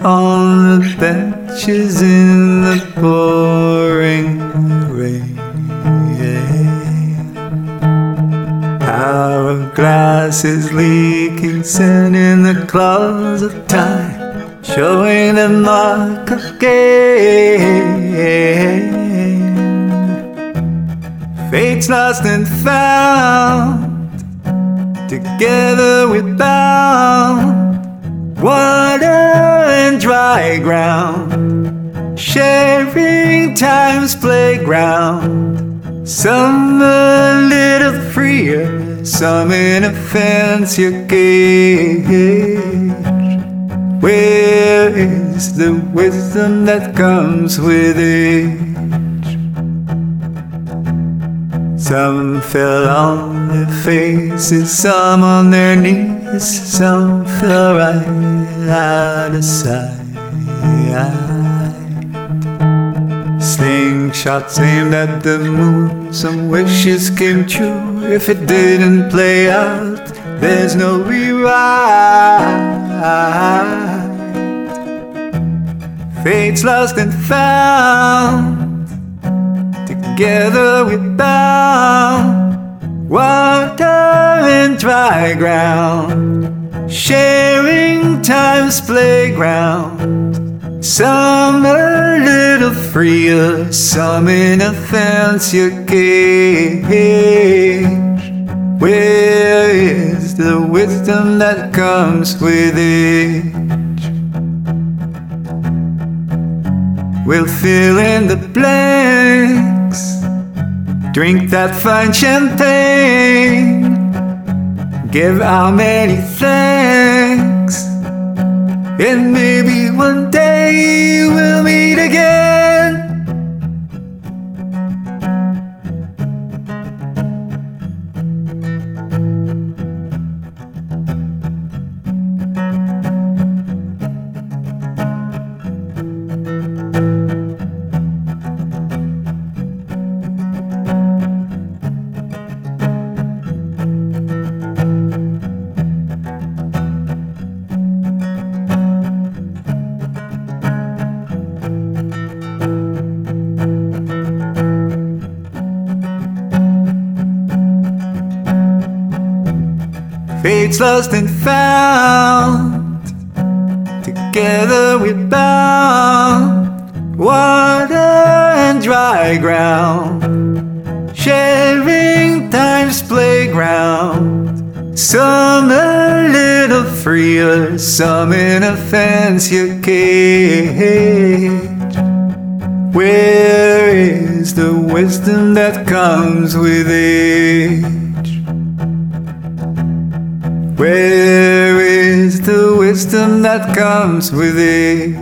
on the benches in the pouring rain. Our glass is leaking, sand in the claws of time, showing the mark again. Fate's lost and found, together we're bound. Water and dry ground, sharing time's playground. Some a little freer, some in a fancier cage. Where is the wisdom that comes with age? Some fell on their faces, some on their knees, some fell right out of sight. Slingshots aimed at the moon, some wishes came true. If it didn't play out, there's no rewrite. Fate's lost and found, together we're bound. Water and dry ground, sharing time's playground. Some a little freer, some in a fancier cage. Where is the wisdom that comes with age? We'll fill in the blanks, drink that fine champagne, give our many thanks, and maybe one day we'll meet again. Fate's lost and found, together we're bound. Water and dry ground, sharing time's playground. Some a little freer, some in a fancier cage. Where is the wisdom that comes with age? Where is the wisdom that comes with age?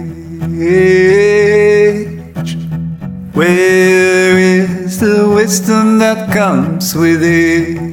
Where is the wisdom that comes with age?